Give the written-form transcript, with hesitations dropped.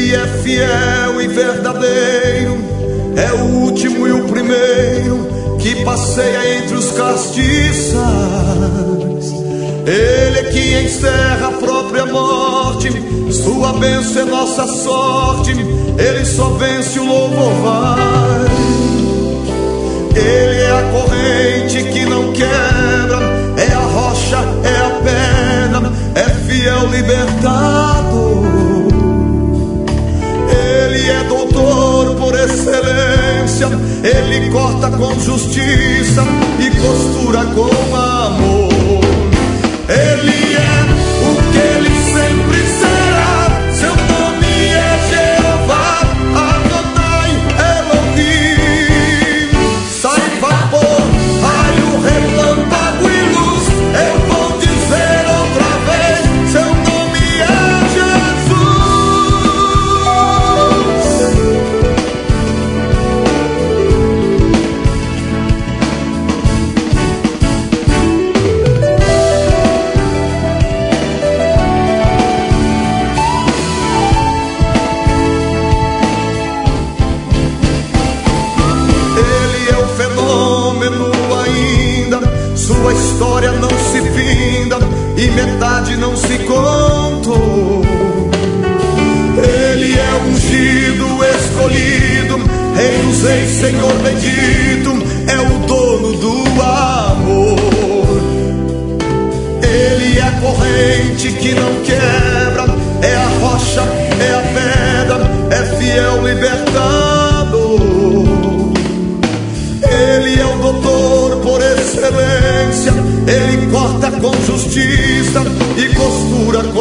Ele é fiel e verdadeiro, é o último e o primeiro que passeia entre os castiçais. Ele é que encerra a própria morte, sua bênção é nossa sorte. Ele só vence, o louvor vai. Ele é a corrente que não quebra, é a rocha, é a pedra, é fiel libertador. Ele é doutor por excelência, ele corta com justiça e costura com amor. Ele é o que ele sempre será, seu nome é Jeová, Adonai Elohim. Sai vapor, raio, relâmpago e luz, eu vou dizer outra vez, seu nome é Jesus. Sua história não se finda e metade não se contou. Ele é ungido, escolhido, Rei dos Reis, Senhor bendito, é o dono do amor. Ele é a corrente que não quebra, é a rocha, é a pedra, é fiel libertador. Ele é o doutor por excelência, ele corta com justiça e costura com